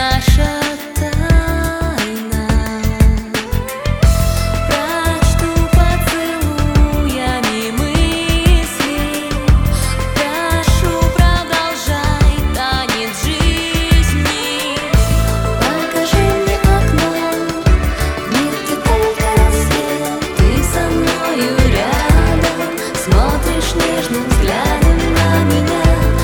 наша тайна. Прочту поцелуями мысли, прошу, продолжай танец жизни. Покажи мне окно, в мир, где только рассвет, ты со мною рядом, смотришь нежным взглядом на меня.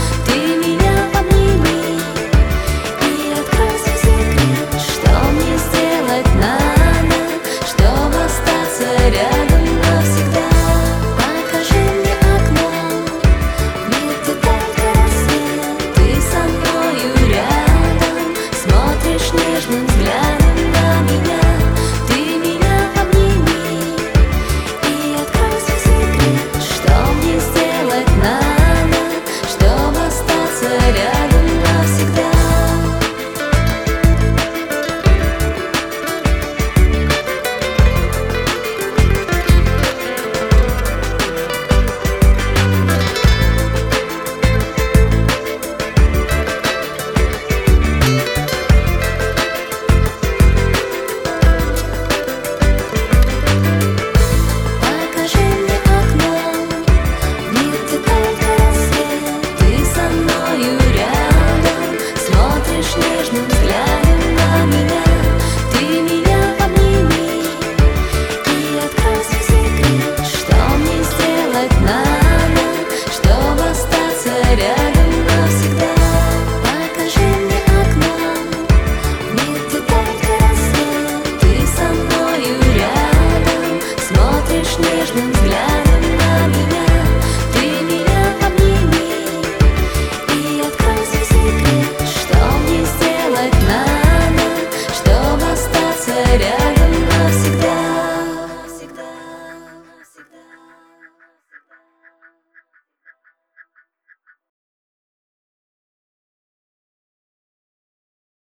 Рядом навсегда. Покажи мне окно, в мир, где только рассвет, ты со мною рядом, смотришь нежным взглядом на меня. Ты меня обними и открой свой секрет, что мне сделать надо, чтобы остаться рядом навсегда. Нежным взглядом на меня. Ты меня обними и открой свой секрет, что мне сделать надо, чтобы остаться рядом навсегда. Покажи мне окно, в мир, где только рассвет, ты со мною рядом, смотришь нежным взглядом на меня. Ты меня обними и открой свой секрет, что мне сделать надо, чтобы остаться рядом.